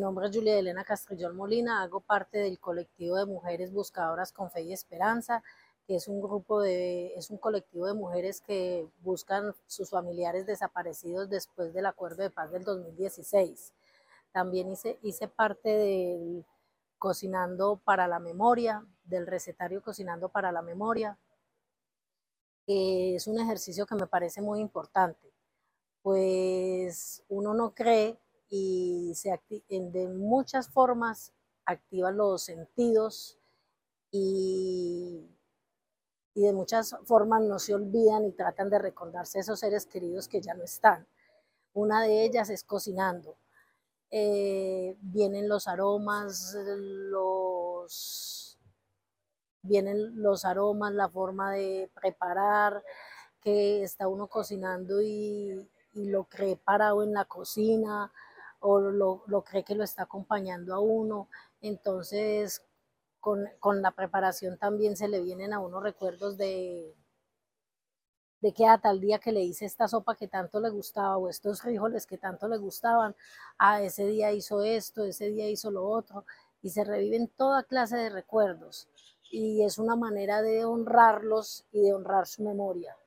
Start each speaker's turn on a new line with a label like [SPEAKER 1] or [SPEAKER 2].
[SPEAKER 1] nombre es Julia Elena Castrillón Molina, hago parte del colectivo de mujeres buscadoras con fe y esperanza, que es es un colectivo de mujeres que buscan sus familiares desaparecidos después del acuerdo de paz del 2016. También hice parte del Cocinando para la Memoria, del recetario Cocinando para la Memoria, que es un ejercicio que me parece muy importante, pues uno no cree y de muchas formas activa los sentidos y, y de muchas formas no se olvidan y tratan de recordarse esos seres queridos que ya no están. Una de ellas es cocinando. Vienen los aromas, la forma de preparar, que está uno cocinando y lo cree parado en la cocina o lo cree que lo está acompañando a uno. Entonces, con la preparación también se le vienen a uno recuerdos de que a tal día que le hice esta sopa que tanto le gustaba o estos frijoles que tanto le gustaban, ese día hizo esto, ese día hizo lo otro, y se reviven toda clase de recuerdos. Y es una manera de honrarlos y de honrar su memoria.